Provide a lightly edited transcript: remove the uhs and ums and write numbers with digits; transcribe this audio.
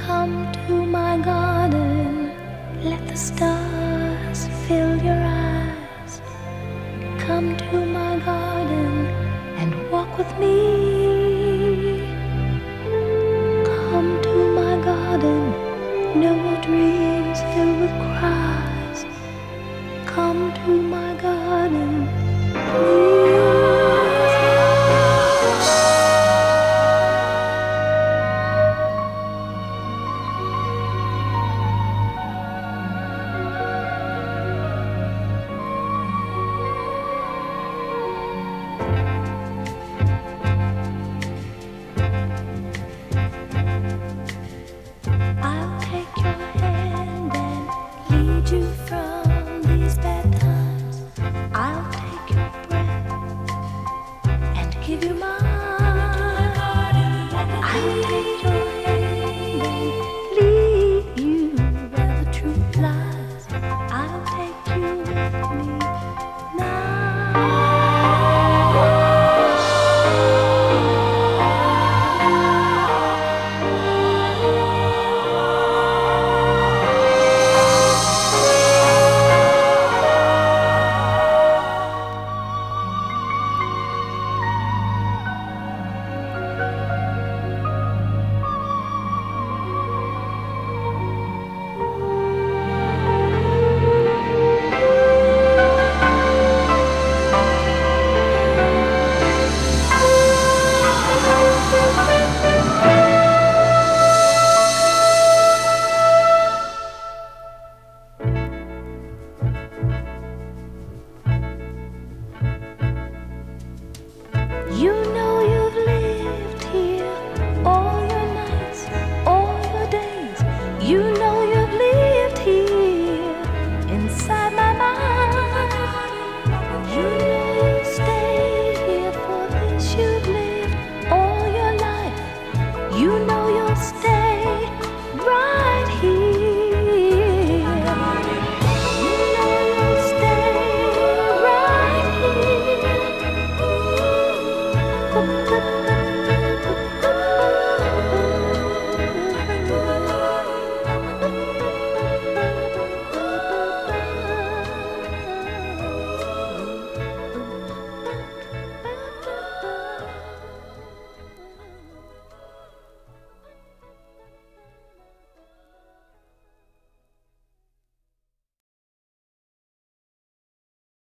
Come to my garden, let the stars fill your eyes. Come to my garden and walk with me. Come to my garden, no more dreams filled with cries. Come to my garden, please. I'll take your hand and lead you from these bad times. I'll take your breath and give you mine. I'll take your hand and lead you where the truth lies. I'll take you with me now. You know you've lived here all your nights, all your days. You know you've lived here inside my mind. You know you'll stay here for this. You've lived all your life. You know you'll stay.